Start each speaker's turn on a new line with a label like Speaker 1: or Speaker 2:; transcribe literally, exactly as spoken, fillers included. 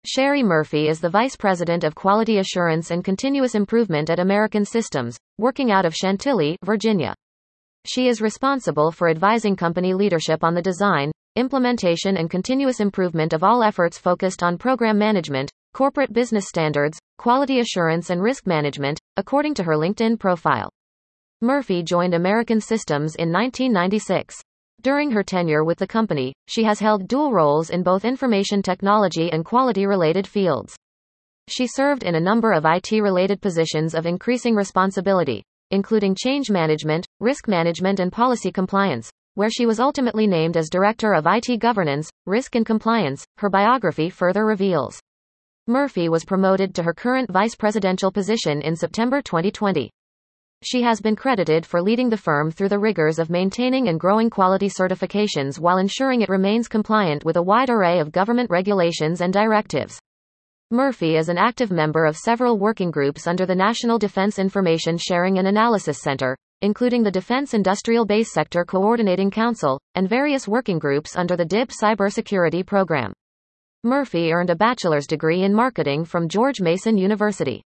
Speaker 1: Sherry Murphy is the Vice President of Quality Assurance and Continuous Improvement at American Systems, working out of Chantilly, Virginia. She is responsible for advising company leadership on the design, implementation and continuous improvement of all efforts focused on program management, corporate business standards, quality assurance and risk management, according to her LinkedIn profile. Murphy joined American Systems in nineteen ninety-six. During her tenure with the company, she has held dual roles in both information technology and quality-related fields. She served in a number of I T-related positions of increasing responsibility, including change management, risk management and policy compliance, where she was ultimately named as Director of I T Governance, Risk and Compliance, her biography further reveals. Murphy was promoted to her current vice presidential position in September twenty twenty. She has been credited for leading the firm through the rigors of maintaining and growing quality certifications while ensuring it remains compliant with a wide array of government regulations and directives. Murphy is an active member of several working groups under the National Defense Information Sharing and Analysis Center, including the Defense Industrial Base Sector Coordinating Council, and various working groups under the D I B Cybersecurity Program. Murphy earned a bachelor's degree in marketing from George Mason University.